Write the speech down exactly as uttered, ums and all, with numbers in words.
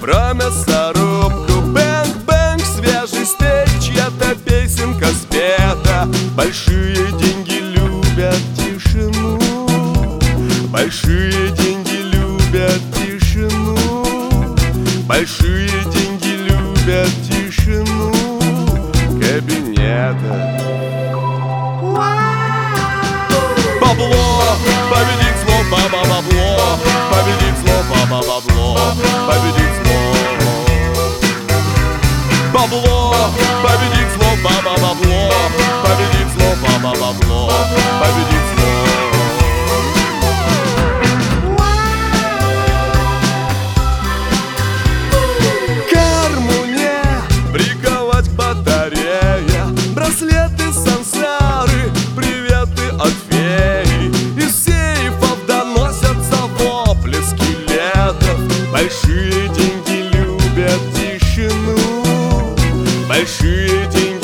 про мясорубку. Бэнг-бэнг, свежий стейк, чья-то песенка спета. Большие деньги любят тишину, большие деньги любят тишину, большие деньги любят тишину кабинета. Бабло, победить зло, ба-ба-бабло, победить зло, ба-ба-бабло, победить зло. Бабло, победить зло, ба-ба-бабло, победить зло, ба-ба-бабло, победить зло. Кармуне приковать к батарее, браслеты, сансары, приветы от феи. Из сейфов доносятся вопли скелетов. Большие деньги любят тишину, большие деньги